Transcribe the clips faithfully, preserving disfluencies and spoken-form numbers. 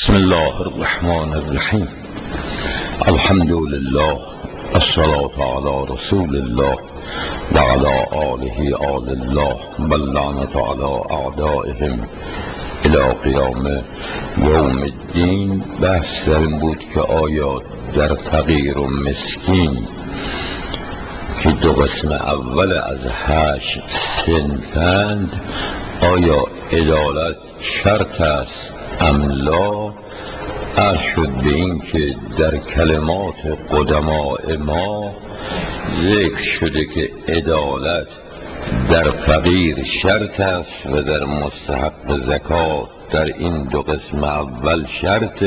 بسم الله الرحمن الرحیم. الحمد لله، الصلاة على رسول الله و علی آله آل الله و اللعنة علی اعدائهم الی قیام یوم الدین. بحث در این بود که آیا در فقیر و مسکین که دو قسم اول از هشت صنفند، آیا عدالت شرط است ام لا؟ عرض شد به این که در کلمات قدماء ما ذکر شده که عدالت در فقیر شرط است و در مستحق زکات در این دو قسم اول شرط.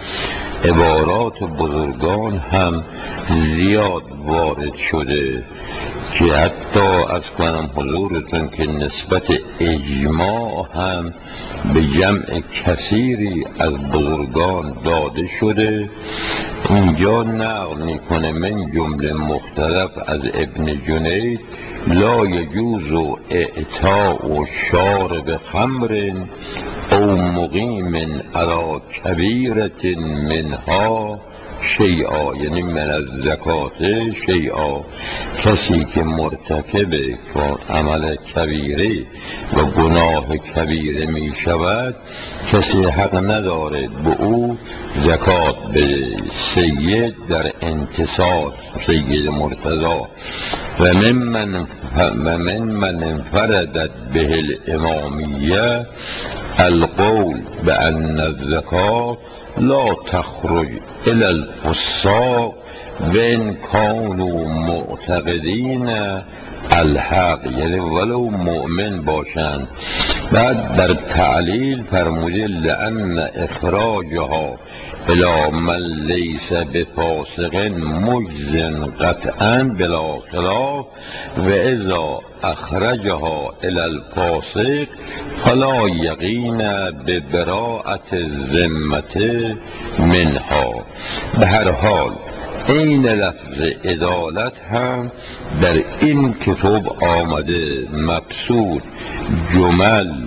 عبارات بزرگان هم زیاد وارد شده که حتی از کنم حضورتون که نسبت اجماع هم به جمع کثیری از بزرگان داده شده. اینجا نقل میکنه من جمله مختلف از ابن جنید: لا یجوز اعطاء شارب خمر او مقیم علی کبیرة منها شیئا، یعنی من از زکات شیئا. کسی که مرتکب عمل کبیره و گناه کبیره می شود، کسی حق نداره به او زکات بده. سید در انتصار سید مرتضی: و من من و من من انفردت به الامامیه القول بان الزکات لا تخرج الی الفساق و ان کانوا معتقدین الحق، یعنی ولو مؤمن باشند. بعد در تعلیل فرموده لان اخراجها الی من لیس بفاسق مجز قطعا بلا خلاف و اذا اخرجها الی الفاسق فلا یقین ببراءة الذمة منها. به هر حال این لفظ عدالت هم در این کتاب آمده. مقصود جمل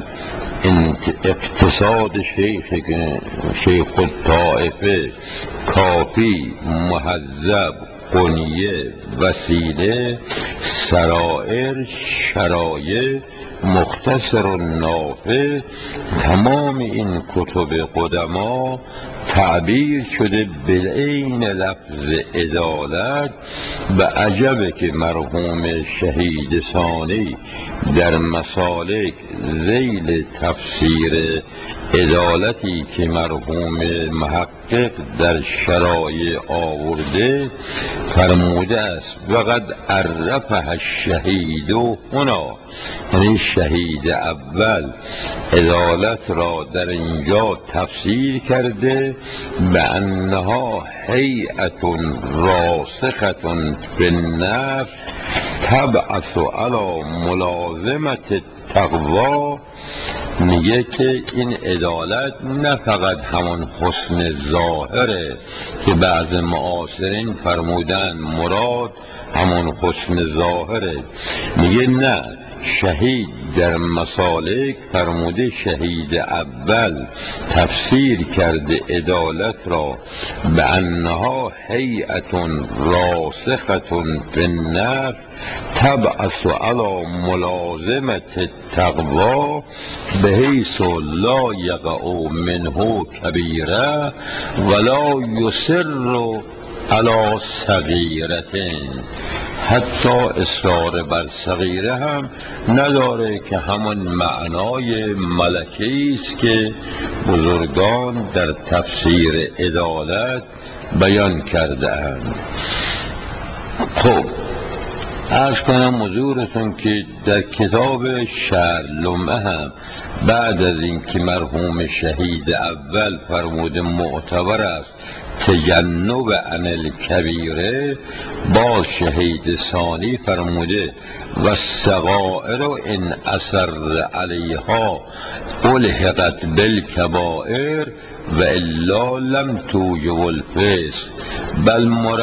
اقتصاد شیخ شیخ الطائفه، کافی، مهذب، قنیه، وسیله، سرائر، شرایع، مختصر و نافع، تمام این کتب قدما تعبیر شده به عین لفظ عدالت. و عجبه که مرحوم شهید ثانی در مسالک ذیل تفسیر عدالتی که مرحوم محقق در شرایع آورده فرموده است وقد عرفها الشهید هنا، یعنی شهید اول عدالت را در اینجا تفسیر کرده به انها هیئت راسخة فی النفس تبعث علی ملازمة التقوی. میگه که این عدالت نه فقط همون حسن ظاهره که بعض معاصرین فرمودن مراد همون حسن ظاهره. میگه نه، شهید در مسالک فرموده شهید اول تفسیر کرده عدالت را به انها هیئت راسخة فی النفس تبعث علی ملازمة التقوی بحیث لا یقع منه کبیره ولا یصر علی صغیرة، حتی اصرار بر صغیره هم نداره، که همون معنای ملکی است که بزرگان در تفسیر عدالت بیان کرده اند. خب عرض کنم حضورتون که در کتاب شرح لمعه هم بعد از اینکه مرحوم شهید اول فرموده معتبر است تجنب عن الکبیره با شهید ثانی فرموده و الصغائر ان اصر علیها الحقت بالکبائر و الا لم توجب الفسق بل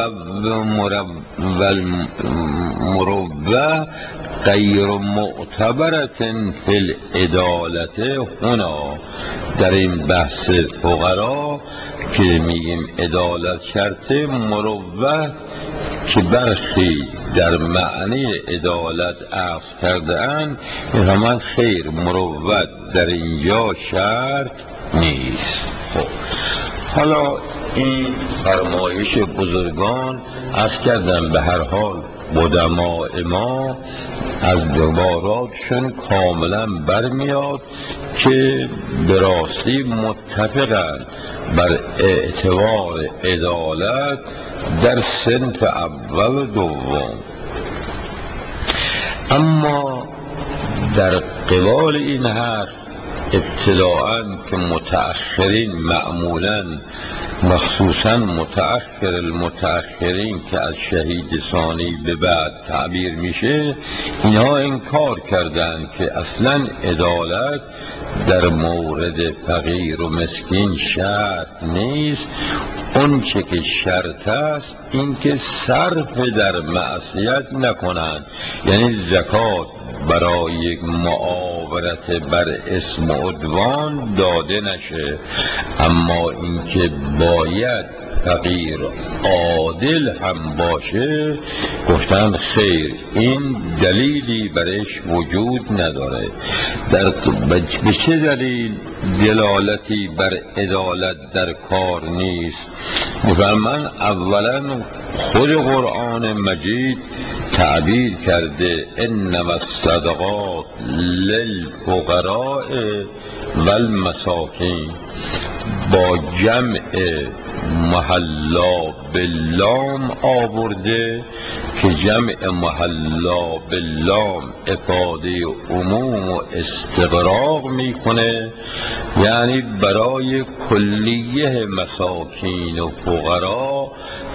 مروه غیر معتبرت فی العدالت. هنا در این بحث فقرا که میگیم عدالت شرطه، مروه که برخی در معنی عدالت عکس کرده اند میفهمند خیر، مروت در اینجا شرط نیست. خب حالا این فرمایش بزرگان از کردن به هر حال قدماء ما از عباراتشون کاملا برمیاد که به راستی متفقن بر اعتبار عدالت در صنف اول و دوم. اما در قبال این حرف ابتداءً که متأخرین معمولاً مخصوصاً متأخر المتأخرین که از شهید ثانی به بعد تعبیر میشه، اینها انکار کردند که اصلاً عدالت در مورد فقیر و مسکین شرط نیست. اون چه که شرط است این که صرف در معصیت نکنند، یعنی زکات برای معاورت بر اسم و عدوان داده نشه، اما اینکه باید فقیر عادل هم باشه گفتند خیر، این دلیلی برش وجود نداره. در به چه دلیل دلالتی بر عدالت در کار نیست؟ میفرمان اولا خود قرآن مجید تعبیر کرده انما الصدقات للفقراء والمساکین با جمع محلا باللام آورده که جمع محلا باللام افاده عموم و استغراق میکنه، یعنی برای کلیه مساکین و فقرا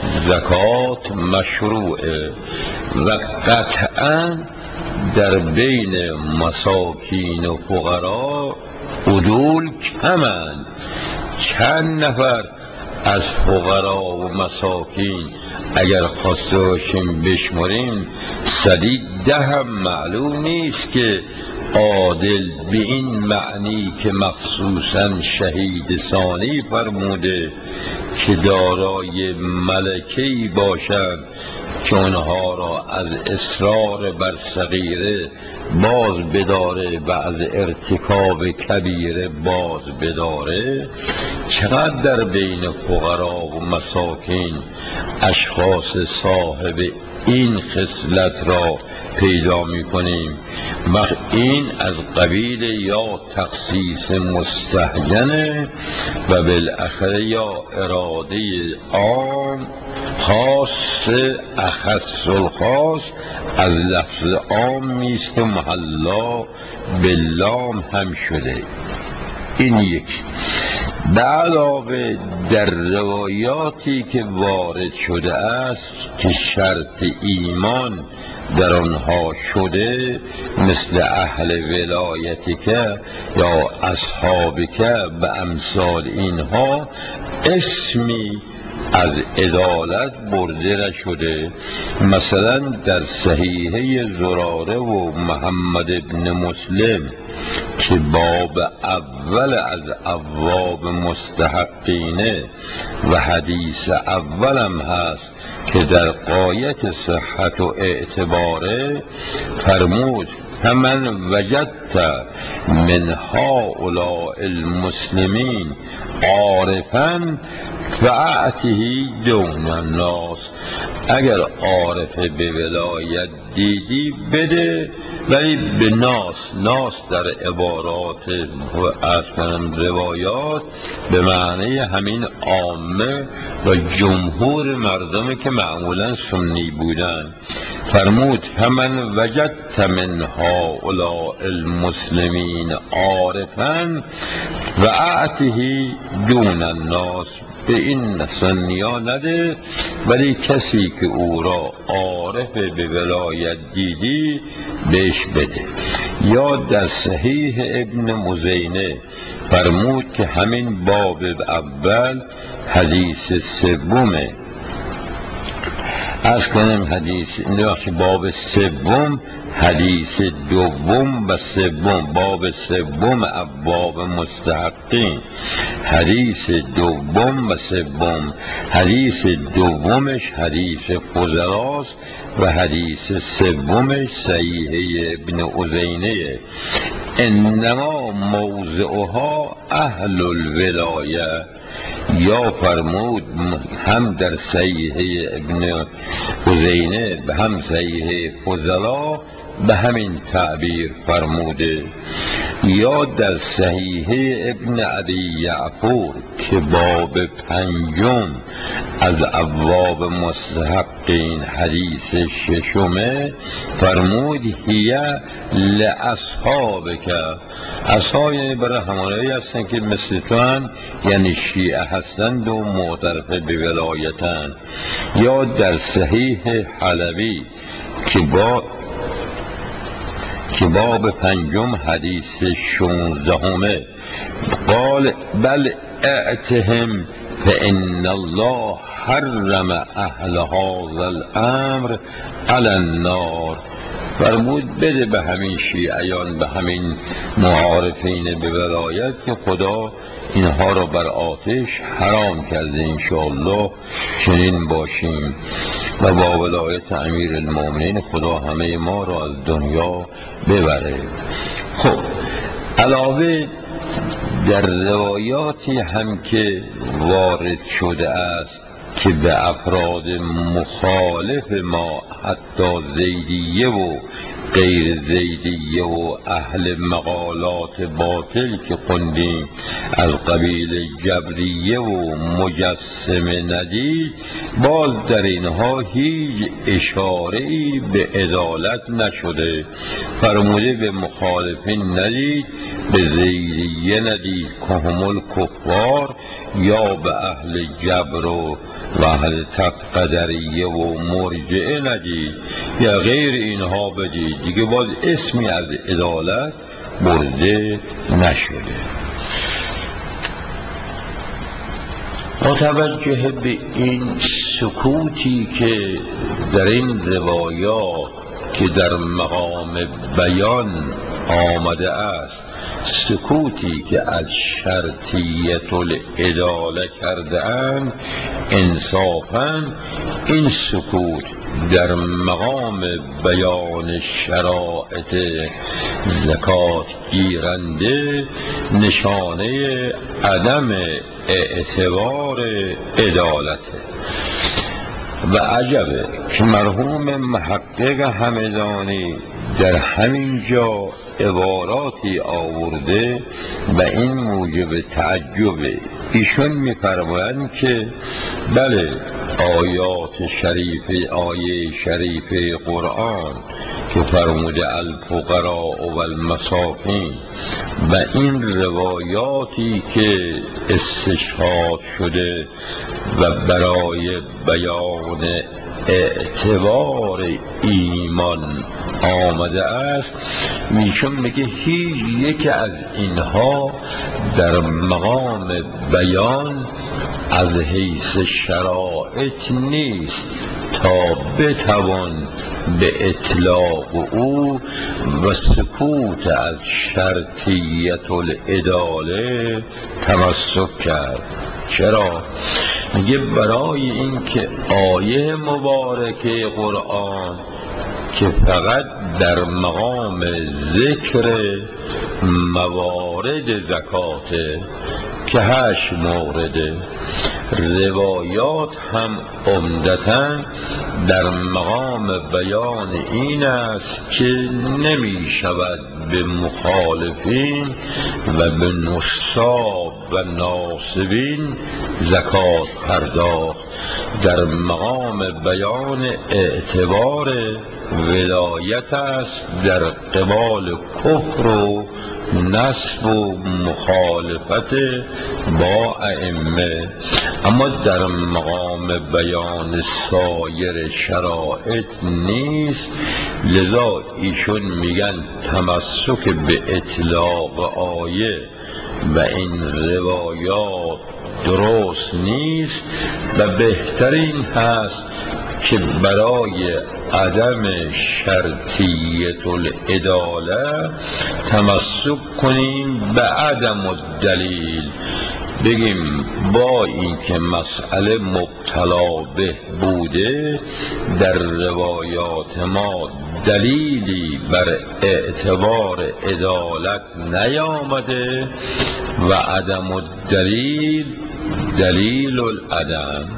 زکات مشروعه و قطعا در بین مساکین و فقرا عدول کمند. چند نفر از فقرا و مساکین اگر خواسته باشیم بشمریم صدی ده هم معلوم نیست که عادل به این معنی که مخصوصا شهید ثانی فرموده که دارای ملکه‌ای باشند که اونها را از اصرار بر صغیره باز بداره و از ارتکاب کبیره باز بداره. چقدر در بین فقرا و مساکین اشخاص صاحب این خصلت را پیدا می کنیم. وقت این از قبیل یا تخصیص مستهجنه و بالاخره یا اراده عام خاص اخص الخاص از لفظ عام میست که محلا باللام هم شده. این یک. به علاوه در روایاتی که وارد شده است که شرط ایمان در آنها شده مثل اهل ولایتی که یا اصحابی که به امثال اینها اسمی از عدالت برده نشده. مثلا در صحیحه زراره و محمد ابن مسلم که باب اول از ابواب مستحقینه و حدیث اولم هست که در غایت صحت و اعتباره فرمود فمن وجدت من هؤلاء المسلمین عارفا فاعته دون الناس. اگر عارف به ولایت دیدی بده، ولی به ناس، ناس در عبارات از روایات به معنی همین عامه و جمهور مردمی که معمولا سنی بودن. فرمود فمن وجدت من هؤلاء المسلمین عارفا و اعتهی دون الناس، به این سنیا نده ولی کسی که او را عارف به ولایت دیدی بهش بده. یا در صحیح ابن مزینه فرمود که همین باب اول حدیث سومه، از کنم حدیث باب سوم حدیث دوم و سوم، باب سوم ابواب مستحقین، حدیث دوم و سوم، حدیث دومش حدیث فضلاست و حدیث سومش صحیح ابن عزینه. انما موضعها اهل الولایه، یا فرمود هم در صحیح ابن عزینه به هم صحیح فضلا به همین تعبیر فرموده. یا در صحیح ابن ابی یعفور که باب پنجم از ابواب مستحقین حدیث ششمه فرمود هیه لاصحابک، اصحاب یعنی برای همانهایی هستن که مثل تو هم یعنی شیعه هستند و معترف به ولایتن. یا در صحیح حلبی که با که باب پنجم حدیث شانزدهمه قال بل اعتهم فان الله حرم اهل هذا الامر علی النار، فرمود بده به همین شیعیان، به همین معارفین به ولایت که خدا اینها را بر آتش حرام کرده. انشاءالله چنین باشیم و با ولایت امیر المؤمنین خدا همه ما را از دنیا ببره. خب علاوه در روایاتی هم که وارد شده است که به افراد مخالف ما حتی زیدیه و غیر زیدیه و اهل مقالات باطل که خوندیم از قبیل جبریه و مجسمه ندید، باز در اینها هیچ اشاره‌ای به عدالت نشده. فرموده به مخالفین ندید، به زیدیه ندید که هم الکفار، یا به اهل جبر و و اهل قدریه و مرجعه ندید یا غیر اینها بدید، دیگه باز اسمی از عدالت برده نشده. متوجه به این سکوتی که در این روایات که در مقام بیان آمده است، سکوتی که از شرطیت العداله کرده اند، انصافاً این سکوت در مقام بیان شرائط زکات گیرنده نشانه عدم اعتبار عدالته. و عجبه که مرحوم محقق همدانی در همین جا عباراتی آورده و این موجب تعجبه. ایشون می‌فرمایند که بله آیات شریفه، آیه شریفه قرآن که فرموده الفقراء و المساکین و این روایاتی که استشهاد شده و برای بیان اعتبار ایمان آمده است، میشون میگه هیچ یک از اینها در مقام بیان از حیث شرائط نیست تا بتوان به اطلاق او و سکوت از شرطیت العداله تمسک کرد. چرا؟ میگه برای این که آیه مبارکه قرآن که فقط در مقام ذکر موارد زکاته که هشت مورده، روایات هم عمدتاً در مقام بیان این است که نمی شود به مخالفین و به نصاب و ناصبین زکات پرداخت. در مقام بیان اعتبار ولایت است در قبال کفر و نسب و مخالفت با ائمه، اما در مقام بیان سایر شرائط نیست. لذا ایشون میگن تمسک به اطلاق آیه و این روایات درست نیست و بهترین هست که برای عدم شرطیت العداله تمسک کنیم به عدم الدلیل، بگیم با اینکه مسئله مبتلا به بوده در روایات ما دلیلی بر اعتبار عدالت نیامده و عدم الدلیل دلیل العدم.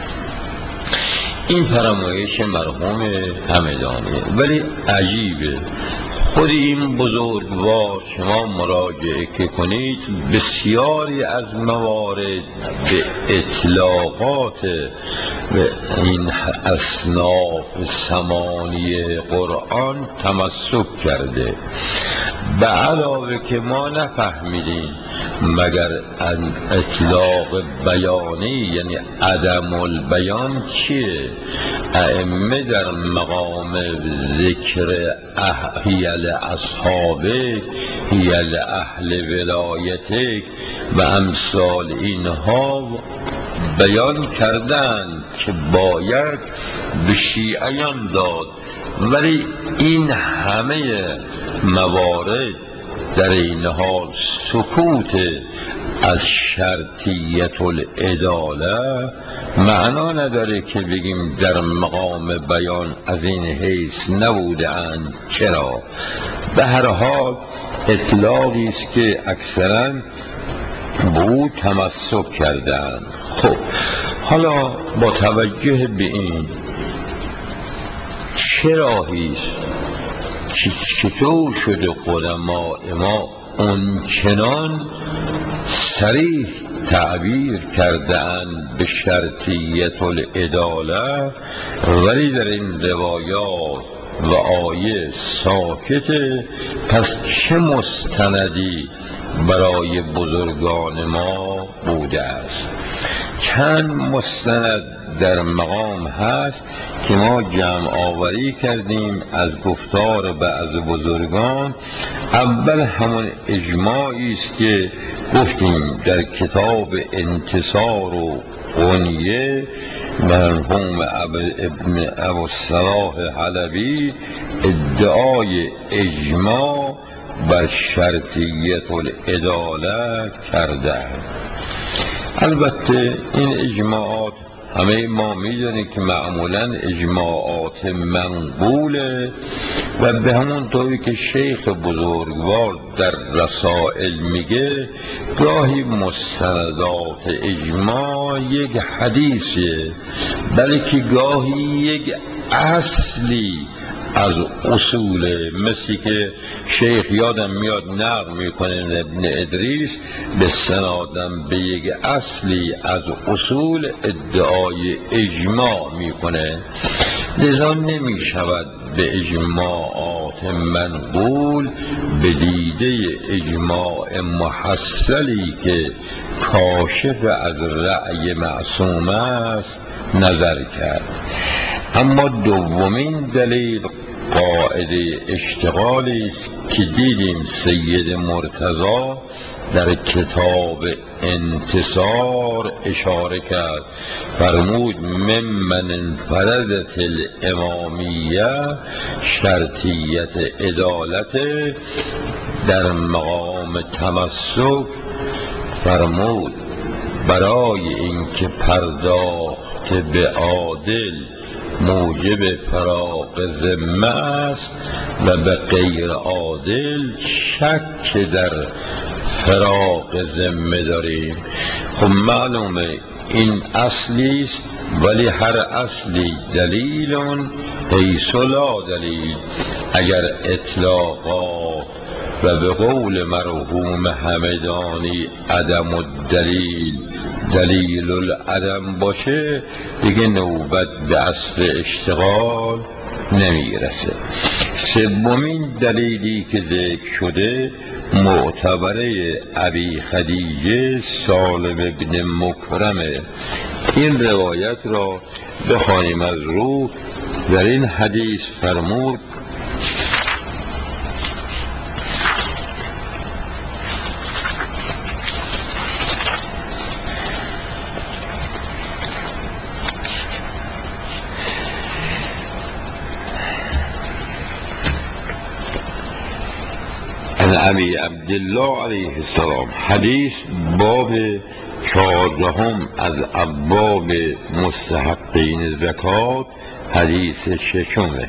این فرمایش مرحوم همدانیه، ولی عجیبه خود این بزرگوار شما مراجعه که کنید بسیاری از موارد به اطلاقات به این اصناف ثمانیه قرآن تمسک کرده، به علاوه که ما نفهمیدیم مگر ان اطلاق بیانی یعنی عدم البیان چیه. ائمه در مقام ذکر احیل اصحابه هیل اهل ولایتک و امثال اینها بیان کردند که باید به شیعیان داد، ولی این همه موارد در این حال سکوت از شرطیت العداله معنا نداره که بگیم در مقام بیان از این حیث نبوده اند. چرا؟ به هر حال اطلاقی است که اکثرا به او تمسک کردند. خب حالا با توجه به این چه راهیست که چطور شده قدماء ما اونچنان صریح تعبیر کرده‌اند به شرطیت العداله ولی در این روایات و آیه ساکته؟ پس چه مستندی برای بزرگان ما بوده است؟ چند مستند در مقام هست که ما جمع آوری کردیم از گفتار بعض بزرگان. اول همون اجماعی است که گفتیم در کتاب انتصار و غنیه مرحوم ابن ابوالصلاح حلبی ادعای اجماع بر شرطیت العداله کرده. البته این اجماعات همه ما میدونیم که معمولا اجماعات منقوله و به همون طوری که شیخ بزرگوار در رسائل میگه گاهی مستندات اجماع یک حدیثه بلکه گاهی یک اصلی از اصوله، مثل که شیخ یادم میاد نقل میکنه ابن ادریس به سنادم به یک اصلی از اصول ادعای اجماع میکنه. لذا نمیشود به اجماعات منقول به دیده اجماع محصلی که کاشف از رأی معصوم است نظر کرد. اما دومین دلیل قاعده اشتغالی است که دیدیم سید مرتضی در کتاب انتصار اشاره کرد، فرمود ممن انفردت الامامیه شرطیت عدالت. در مقام تمسک فرمود برای اینکه پرداخت به عادل موجب فراغ ذمه است و به غیر عادل شک در فراغ ذمه داریم. خب معلومه این اصلی است، ولی هر اصلی دلیل حیث لا دلیل. اگر اطلاقات و به قول مرحوم همدانی عدم الدلیل دلیل العدم باشه دیگه نوبت به اصل اشتغال نمیرسه. سومین دلیلی که ذکر شده معتبره ابی خدیجه سالم ابن مکرمه. این روایت را بخوانیم از رو. در این حدیث فرمود از ابی عبدالله علیه السلام، حدیث باب چهاردهم از ابواب مستحقین زکات، حدیث ششمه.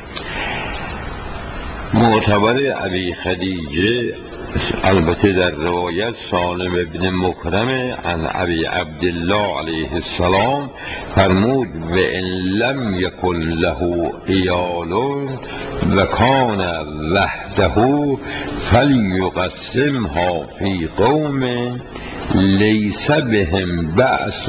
معتبر ابی خدیجه البته در روایت سالم ابن مکرم عن ابی عبدالله علیه السلام فرمود و ان لم یکن له ایال و کان وحده فلیقسمها فی قوم لیس بهم بأس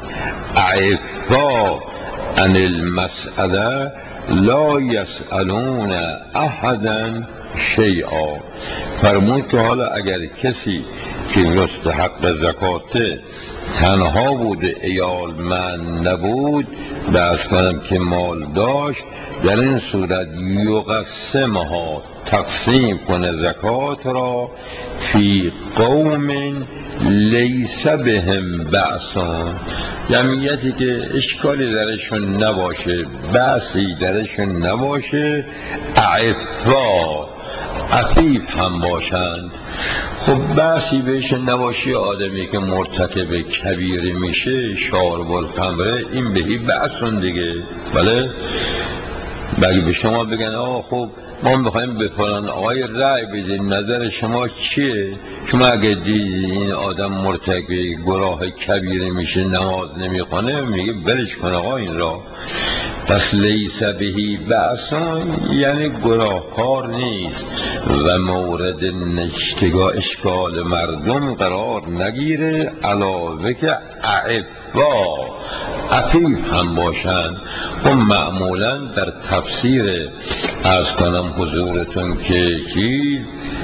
اعفا عن المسأله لا یسألون احدا شیئا. فرمود که حالا اگر کسی که مستحق زکاته تنها بود، ایال من نبود، بس کنم که مال داشت، در این صورت یقسمها تقسیم کنه زکات را فی قوم لیس بهم بأسان، جمعیتی که اشکالی درشون نباشه، بأسی درشون نباشه، اعفا عفیف هم باشند. خب بحثی بهش نباشی، آدمی که مرتکب کبیره میشه، شارب الخمره، این بهی بحثون دیگه. بله بگه به شما بگن آقا خب ما میخوایم به فلان آقای رأی بدیم، نظر شما چیه؟ شما اگه دیدی این آدم مرتکب گناه کبیره میشه، نماز نمیخونه، میگه برش کن آقا این را. پس لیس بهی بأسون یعنی گناهکار نیست و مورد اشتگاه اشکال مردم قرار نگیره، علاوه که اعفا عفیف هم باشند. و معمولا در تفسیر از کنم حضورتون که چیز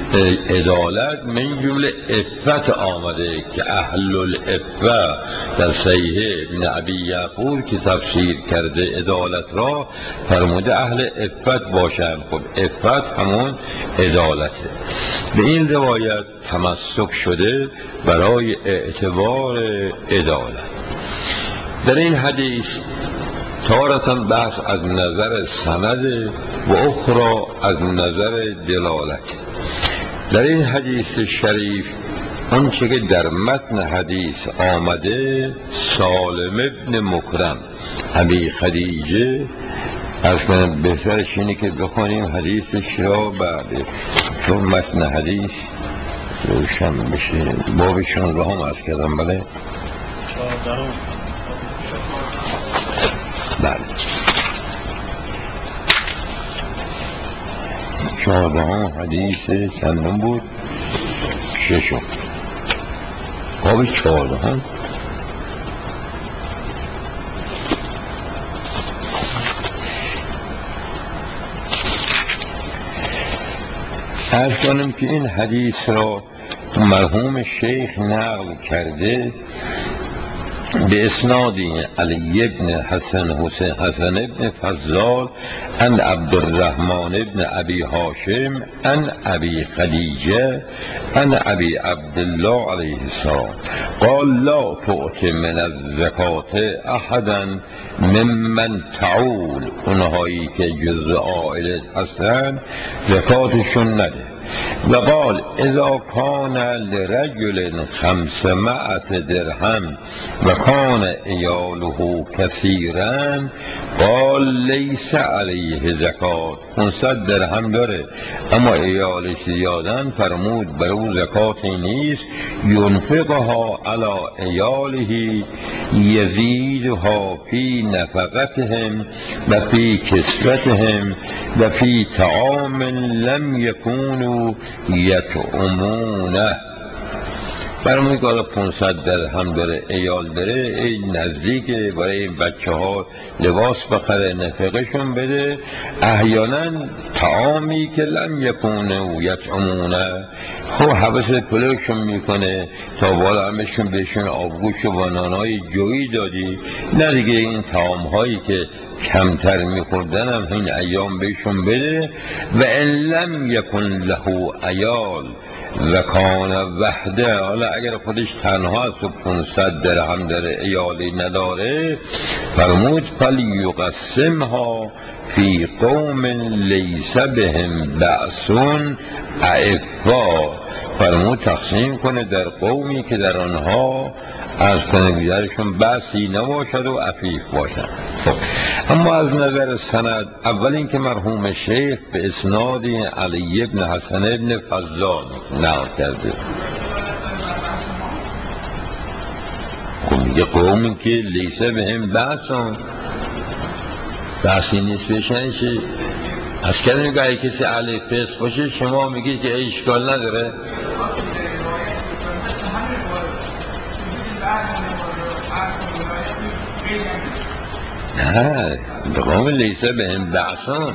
عدالت من جمله عفت آمده که اهل العفه در صحیح ابن ابی یعقوب که تفسیر کرده عدالت را فرموده اهل عفت باشند. خب عفت همون عدالته. به این روایت تمسک شده برای اعتبار عدالت. در این حدیث تارة بحث از نظر سند و اخرى از نظر دلالت. در این حدیث شریف اونچه که در متن حدیث آمده سالم ابن مکرم ابی خدیجه، از کنم بهترش اینه که بخونیم حدیثش را بعد چون متن حدیث روشن بشه. باب شانزده هم از کردم. بله بله چهارده هم حدیث چندم بود؟ ششم. باب چهارده هم عرض کنم که این حدیث را مرحوم شیخ نقل کرده به اسنادی علی ابن حسن حسین حسن ابن فضال ان عبدالرحمن ابن ابی هاشم ان ابی خدیجه ان ابی عبدالله علیه السلام قال لا تعط من الزکات احدا ممن تعول، اونهایی که جزء عائلت هستن زکاتشون نده. و قال اذا کان لرجل خمسمائت درهم و کان ایاله کثیرا قال لیس علیه زکات، پانصد درهم داره اما ایالش زیادن، فرمود بر او زکاتی نیست، ینفقها علی ایاله یزیدها فی نفقتهم و فی کسوتهم و فی طعام لم یکونوا یطعمونه. برای که حالا پانصد درهم داره، ایال داره، این نزدیکه، برای این بچه ها لباس بخره، نفقشون بده. احیانا طعامی که لم یکونه و یطعمونه، خب حبس پلوشون میکنه تا بالا همشون بهشون آبگوش و بانانای جویی دادی، نه دیگه این طعام هایی که کمتر میخوردن هم این ایام بهشون بده. و ان لم یکن له عیال و کان وحده، حالا اگر خودش تنها است و پانصد درهم داره، ایالی نداره، فرمود فلیقسمها فی قوم لیس بهم بأس اعفا، فرمود تقسیم کنه در قومی که در آنها از کنه درشون بحثی نباشد و عفیف باشد. خب اما از نظر سند، اول اینکه مرحوم شیخ به اسناد علی ابن حسن ابن فضال نقل کرده. خب میگه قومی که لیسه به هم بحثان، بحثی نیست بشن چی؟ از کنه میگه ای کسی علی فسق باشه شما میگی که ای اشکال نداره. نه قوم لیسه به هم بحثان،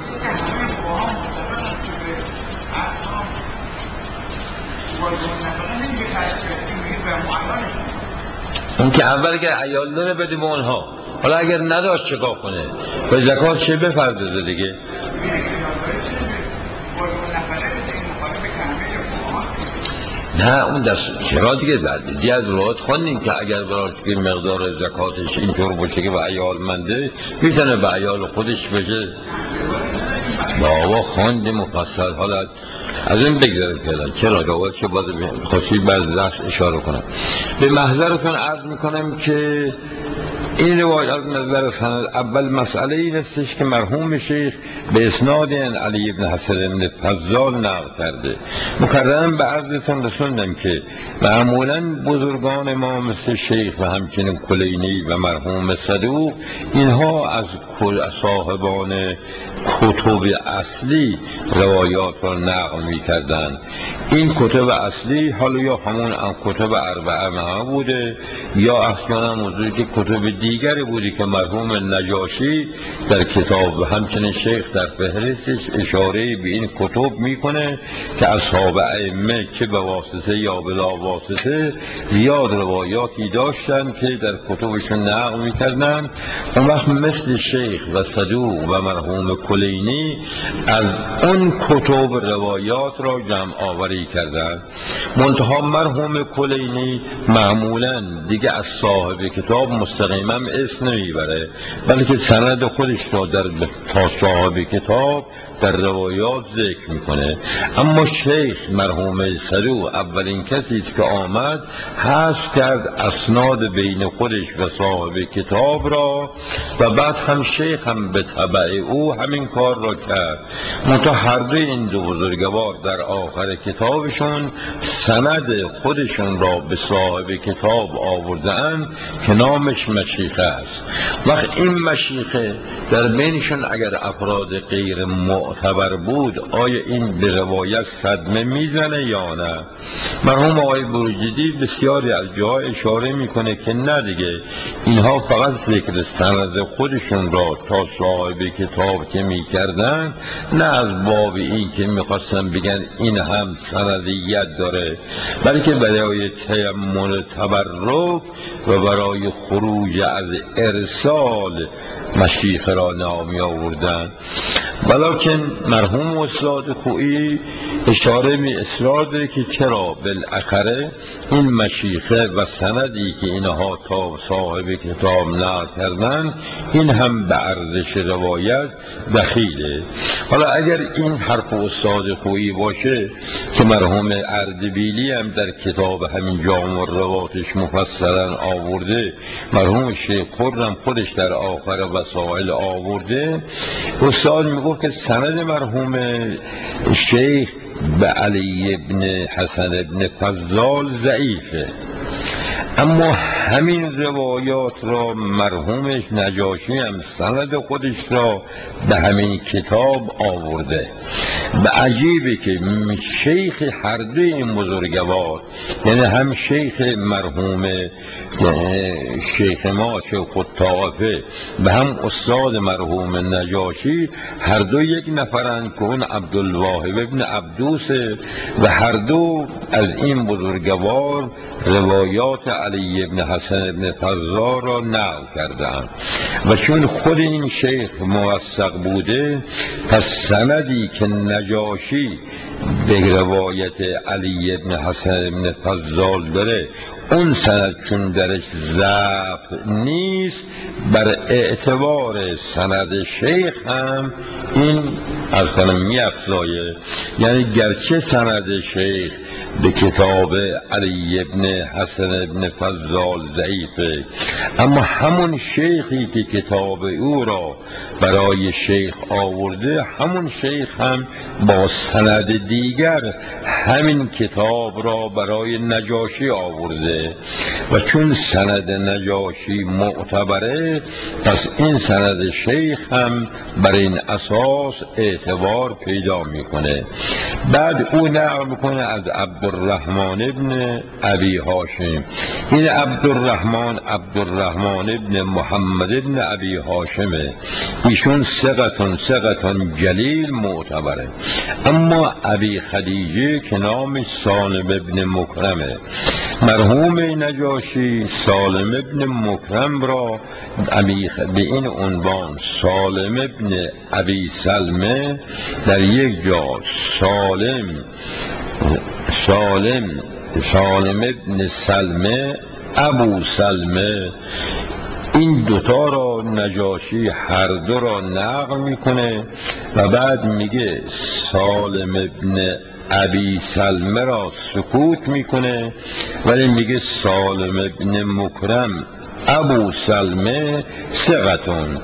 اون که اول که عیال داره بدیم اونها، حالا اگر نداشت چکار کنه؟ به زکات چه بپردازه دیگه؟ نه اون دست چرا دیگه بعد دیگه از روات خوندیم که اگر براش که مقدار زکاتش اینطور باشه که به عیال منده میتونه به عیال خودش بشه. بابا خوندیم مفصل، حالا از این بگذاریم فعلا. چرا روات چه باید خوشی بعض دست اشاره کنم. به محضرتون عرض میکنم که این روایت از نظر سند اول مسئله این استش که مرحوم شیخ به اسناد علی ابن حسن ابن فضال نقل کرده. مکررم به عرضتون رسوندم که معمولا بزرگان ما مثل شیخ و همچنین کلینی و مرحوم صدوق، اینها از صاحبان کتب اصلی روایات را نقل می کردن. این کتب اصلی حالا یا همون کتب اربعه معه بوده یا احیانا موضوعی که کتب دیگری بودی که مرحوم نجاشی در کتاب و همچنین شیخ در فهرستش اشاره به این کتب میکنه که اصحاب ائمه که به واسطه یا بلا واسطه زیاد روایاتی داشتن که در کتبشون نقل میکردن. اون وقت مثل شیخ و صدوق و مرحوم کلینی از اون کتب روایات را جمع آوری کردن. منتها مرحوم کلینی معمولا دیگه از صاحب کتاب مستقیما اسم نمیبره، بلکه سند خودش را در تا صاحب کتاب در روایات ذکر میکنه. اما شیخ مرحوم صدوق اولین کسی است که آمد حذف کرد اسناد بین خودش و صاحب کتاب را و بعد هم شیخ هم به تبع او همین کار را کرد. منتها هر دو این دو بزرگوار در آخر کتابشون سند خودشون را به صاحب کتاب آوردن که نامش مشیخه است. وقت این مشیخه در بینشون اگر افراد غیر معتبر بود آیا این به روایت صدمه میزنه یا نه؟ مرحوم آقای بروجردی بسیاری از جاها اشاره میکنه که نه دیگه، اینها فقط ذکر سند خودشون را تا صاحب کتاب که میکردن، نه از باب این که میخواستن بگن این هم سندیت داره، بلکه برای تیمم تبرک و برای خروج از ارسال مشیخه را نامی آوردن. ولیکن مرحوم استاد خویی اشاره می اصرار داره که چرا بالاخره این مشیخه و سندی که اینها تا صاحب کتاب نقل کردن این هم به ارزش روایت دخیله. حالا اگر این حرف استاد خویی باشه که مرحوم اردبیلی هم در کتاب همین جامع رواتش مفصلا آورده، مرحوم شیخ خرم خودش در آخر وسائل آورده، استاد میگفت که سند مرحوم شیخ به علی ابن حسن ابن فضال ضعیفه، اما همین روایات را مرحومش نجاشی هم سند خودش را به همین کتاب آورده. به عجیبه که شیخ هر دو این بزرگوار، یعنی هم شیخ مرحوم شیخ ما شیخ الطائفه و هم استاد مرحوم نجاشی، هر دو یک نفرند که اون عبدالواهب ابن عبدوسه و هر دو از این بزرگوار روایات علی ابن حسن ابن فضال را نقل کردند و چون خود این شیخ موثق بوده، پس سندی که نجاشی به روایت علی ابن حسن ابن فضال داره، اون سند چون درش ضعف نیست، بر اعتبار سند شیخ هم این از کنم می افزایه. یعنی گرچه سند شیخ به کتاب علی ابن حسن ابن فضال ضعیفه، اما همون شیخی که کتاب او را برای شیخ آورده، همون شیخ هم با سند دیگر همین کتاب را برای نجاشی آورده و چون سند نجاشی معتبره، پس این سند شیخ هم بر این اساس اعتبار پیدا میکنه. بعد او نقل میکنه از عبدالرحمن ابن ابی هاشم. این عبدالرحمن عبدالرحمن ابن محمد ابن ابی هاشمه، ایشون ثقتون ثقتون جلیل معتبره. اما ابی خدیجه که نامش سالم ابن مکرمه، مرحوم نجاشی سالم ابن مکرم را به این عنوان سالم ابن ابی سلمه در یک جا سالم سالم سالم ابن سلمه ابو سلمه، این دوتا را نجاشی هر دو را نقل میکنه و بعد میگه سالم ابن ابی سلمه را سکوت میکنه، ولی میگه سالم ابن مکرم ابو سلمه ثقتون.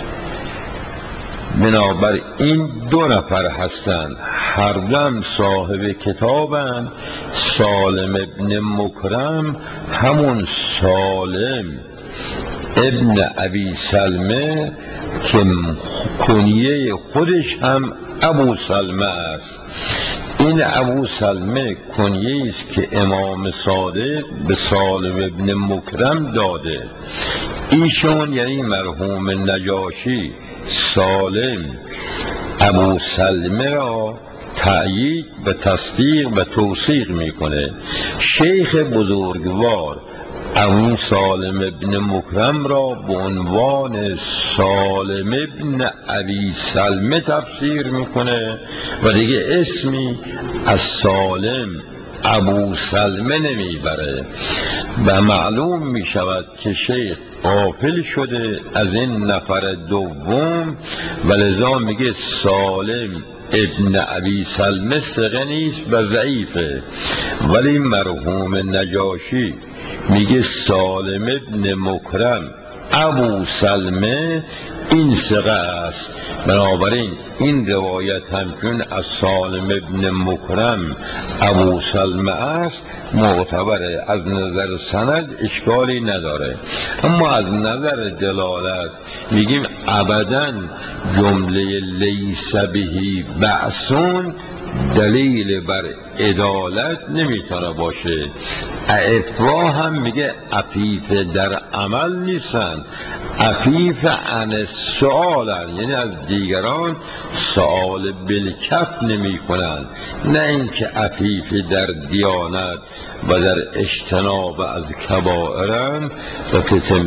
بنابر این دو نفر هستند، هر دم صاحب کتابند. سالم ابن مکرم همون سالم ابن ابی سلمه که کنیه خودش هم ابو سلمه است. این ابو سلمه کنیه است که امام صادق به سالم ابن مکرم داده. ایشون یعنی مرحوم نجاشی سالم ابو سلمه را تأیید و تصدیق و توثیق میکنه. شیخ بزرگوار اون سالم ابن مکرم را به عنوان سالم ابن ابی سلمه تفسیر میکنه و دیگه اسمی از سالم ابو سلمه نمیبره و معلوم میشود که شیخ غافل شده از این نفر دوم و لذا میگه سالم ابن ابی سلمه ثقه نیست و ضعیفه، ولی مرحوم نجاشی میگه سالم ابن مکرم ابو سلمه این ثقه است. بنابراین این روایت همچون از سالم ابن مکرم ابو سلمه است معتبره، از نظر سند اشکالی نداره. اما از نظر دلالت میگیم ابداً جمله لیس بهی بأسون دلیل بر عدالت نمیتونه باشه. افوا هم میگه عفیف در عمل نیستن، عفیف عن سؤالن، یعنی از دیگران سؤال بالکف نمی کنن، نه اینکه عفیف در دیانت و در اجتناب از کبائرن و